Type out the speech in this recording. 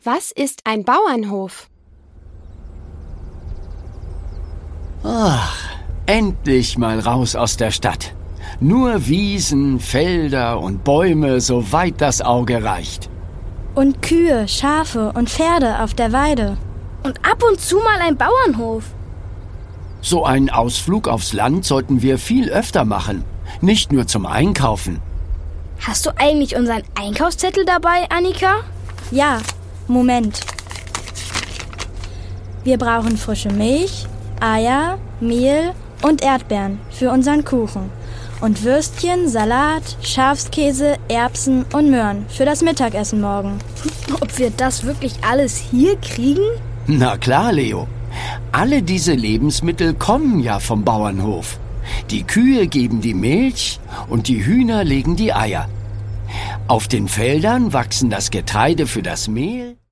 Was ist ein Bauernhof? Ach, endlich mal raus aus der Stadt. Nur Wiesen, Felder und Bäume, soweit das Auge reicht. Und Kühe, Schafe und Pferde auf der Weide. Und ab und zu mal ein Bauernhof. So einen Ausflug aufs Land sollten wir viel öfter machen. Nicht nur zum Einkaufen. Hast du eigentlich unseren Einkaufszettel dabei, Annika? Ja, Moment. Wir brauchen frische Milch, Eier, Mehl und Erdbeeren für unseren Kuchen. Und Würstchen, Salat, Schafskäse, Erbsen und Möhren für das Mittagessen morgen. Ob wir das wirklich alles hier kriegen? Na klar, Leo. Alle diese Lebensmittel kommen ja vom Bauernhof. Die Kühe geben die Milch und die Hühner legen die Eier. Auf den Feldern wachsen das Getreide für das Mehl.